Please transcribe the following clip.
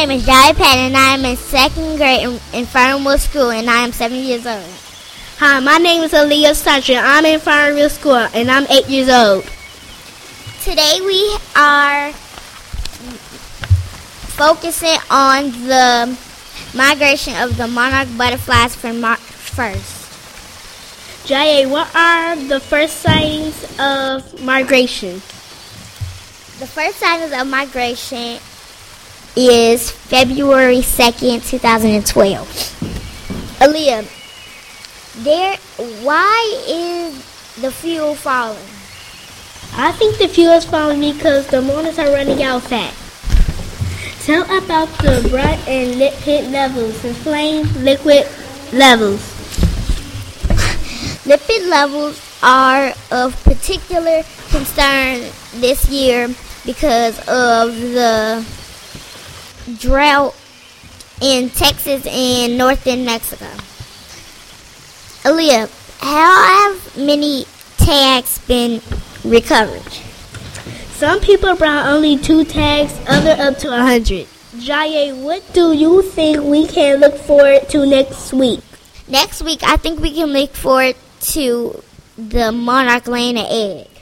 name is Jai Pat, and I am in second grade in Fernwood School, and I am 7 years old. Hi, my name is Aaliyah Santra. I'm in Fernwood School, and I'm 8 years old. Today we are focusing on the migration of the monarch butterflies from March 1st. Jaya, what are the first signs of migration? The first signs of migration is February 2nd, 2012. Aaliyah, why is the fuel falling? I think the fuel is falling because the monarchs are running out of fat. Tell about the bright and lipid levels and flame liquid levels. Lipid levels are of particular concern this year because of the drought in Texas and northern Mexico. Aaliyah, how have many tags been recovered? Some people brought only 2 tags, others up to 100. Jaya, what do you think we can look forward to next week? Next week, I think we can look forward to the monarch laying an egg.